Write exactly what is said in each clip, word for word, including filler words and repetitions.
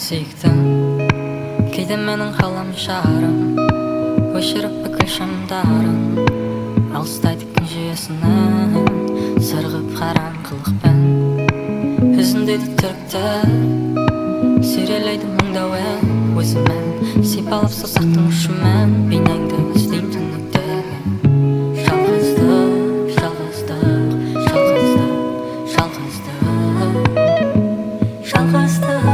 Сүйіктім, кейде менің қалам шарым өшіріп бүкіл шамдарын, алыстайды күн жүйесінен сырғып қараңғылықпен. Үзіндейді түрікті сүйрелейді мұңдау ән өзімен, сипалап саусақтың ұшымен бейнеңді іздейм түнекте. Жалғыздық, жалғыздық, жалғыздық, жалғыздық, жалғыздық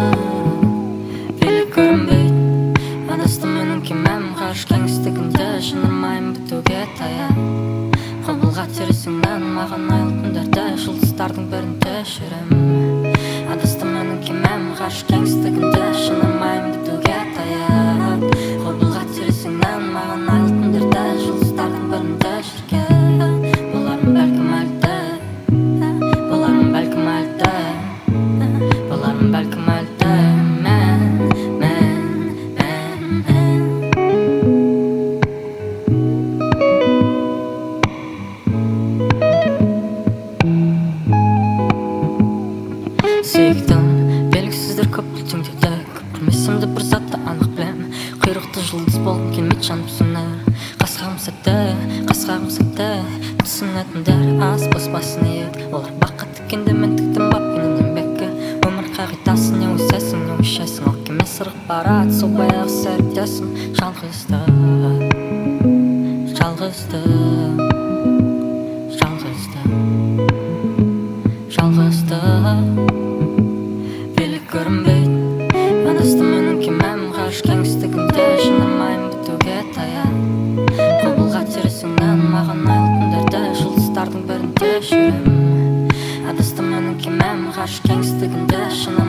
билік көрінбейді. Адастым менің кемем ғарыш кеңістігінде, шынырмайым бітуге таяп. Құбылға тересіңнен маған айлы күндерде жұлдыздардың бірінде жүремін. Адастым менің кемем ғарыш кеңістігінде, шынырмайым бітуге таяп. Құбылға тересіңнен маған айлы күндерде жұлдыздардың бірінде жүрген. Боларым бәлкім әлде, боларым бәлкім әлде, боларым бәлкім әлде. Мен, мен, мен, мен Сүйіктім, белгісіздер көп бұл түңдерде, көпірмесімді бір затты анық білем. Құйрықты жұлдыз болғым келмейді жанып сөнер. Қасқағым сәтте, қасқағым сәтте түсінетіндер аз бос басын еді. Олар баққа тіккенде мен тіктім бап менің еңбекке. Өмір қағидасы не өсесің, не өшесің. Ол кеме сырғып барады, сол баяғы серіктесім. Жалғыздық, жалғыздық, жалғыздық, жалғыздық билік көрінбейді. Адастым менің кемем ғарыш кеңістігінде, шынырмайым бітуге таяп. Құбылға тересіңнен маған айлы күндерде жұлдыздардың бірінде жүремін. Адастым менің кемем ғарыш кеңістігінде,